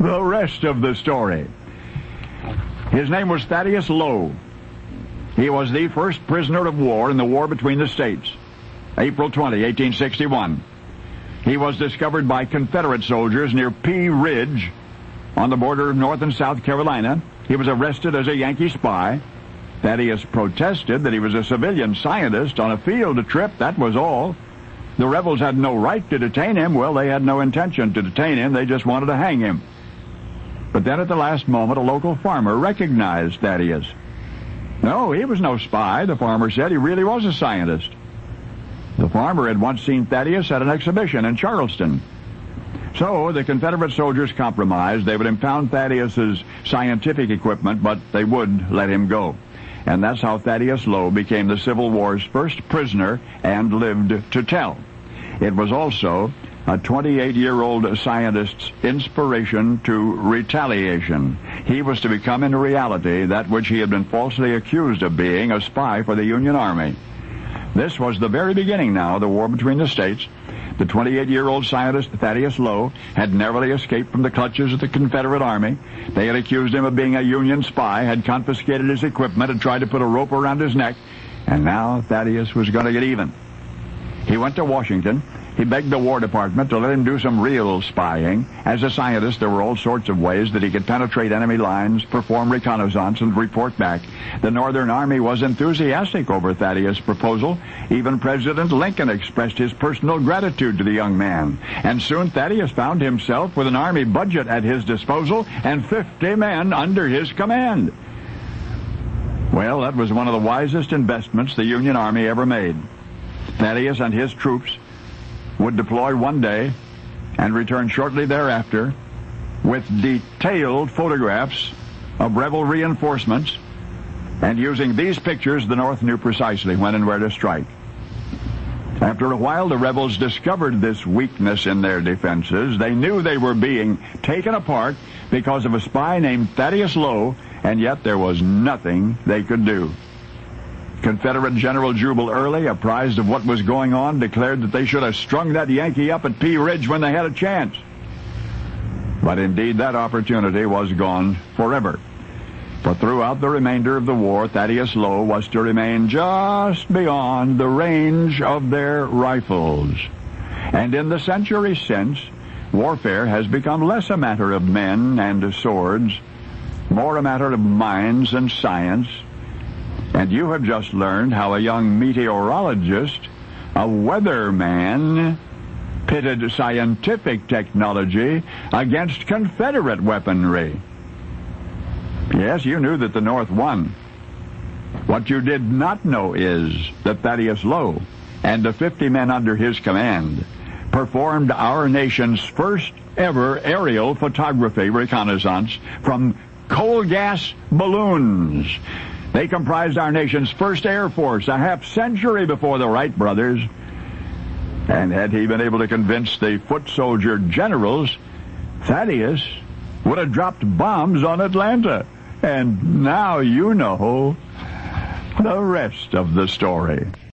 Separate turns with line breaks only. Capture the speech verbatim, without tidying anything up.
the rest of the story. His name was Thaddeus Lowe. He was the first prisoner of war in the war between the states. April twentieth, eighteen sixty-one. He was discovered by Confederate soldiers near Pea Ridge on the border of North and South Carolina. He was arrested as a Yankee spy. Thaddeus protested that he was a civilian scientist on a field trip, that was all. The rebels had no right to detain him. Well, they had no intention to detain him. They just wanted to hang him. But then at the last moment, a local farmer recognized Thaddeus. No, he was no spy, the farmer said. He really was a scientist. The farmer had once seen Thaddeus at an exhibition in Charleston. So the Confederate soldiers compromised. They would impound Thaddeus's scientific equipment, but they would let him go. And that's how Thaddeus Lowe became the Civil War's first prisoner and lived to tell. It was also a twenty-eight-year-old scientist's inspiration to retaliation. He was to become in reality that which he had been falsely accused of being, a spy for the Union Army. This was the very beginning now of the war between the states. The twenty-eight-year-old scientist Thaddeus Lowe had narrowly escaped from the clutches of the Confederate Army. They had accused him of being a Union spy, had confiscated his equipment, and tried to put a rope around his neck. And now Thaddeus was going to get even. He went to Washington. He begged the War Department to let him do some real spying. As a scientist, there were all sorts of ways that he could penetrate enemy lines, perform reconnaissance, and report back. The Northern Army was enthusiastic over Thaddeus' proposal. Even President Lincoln expressed his personal gratitude to the young man. And soon Thaddeus found himself with an Army budget at his disposal and fifty men under his command. Well, that was one of the wisest investments the Union Army ever made. Thaddeus and his troops would deploy one day and return shortly thereafter with detailed photographs of rebel reinforcements, and using these pictures, the North knew precisely when and where to strike. After a while, the rebels discovered this weakness in their defenses. They knew they were being taken apart because of a spy named Thaddeus Lowe, and yet there was nothing they could do. Confederate General Jubal Early, apprised of what was going on, declared that they should have strung that Yankee up at Pea Ridge when they had a chance. But indeed, that opportunity was gone forever. For throughout the remainder of the war, Thaddeus Lowe was to remain just beyond the range of their rifles. And in the century since, warfare has become less a matter of men and swords, more a matter of minds and science. And you have just learned how a young meteorologist, a weatherman, pitted scientific technology against Confederate weaponry. Yes, you knew that the North won. What you did not know is that Thaddeus Lowe and the fifty men under his command performed our nation's first ever aerial photography reconnaissance from coal gas balloons. They comprised our nation's first Air Force a half century before the Wright brothers. And had he been able to convince the foot soldier generals, Thaddeus would have dropped bombs on Atlanta. And now you know the rest of the story.